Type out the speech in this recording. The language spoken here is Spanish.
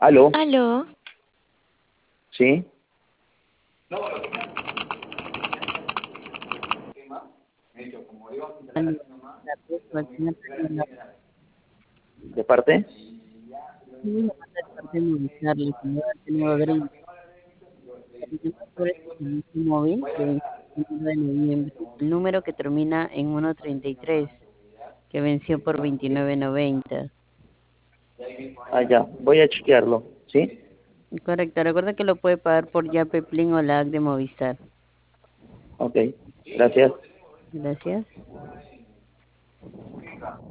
¿Aló? Aló, ¿Sí? Buenas tardes, con el señor Fernando. ¿De parte? Sí, me manda de parte de Movistar, la señora Teneo Green. Tenemos sobre este servicio móvil que venció el 1 de noviembre. El número que termina en 133, que venció por 29.90. Ah, ya. Voy a chequearlo. ¿Sí? Correcto, recuerda que lo puede pagar por Yape, Plin o la app de Movistar. Ok. Gracias. Gracias.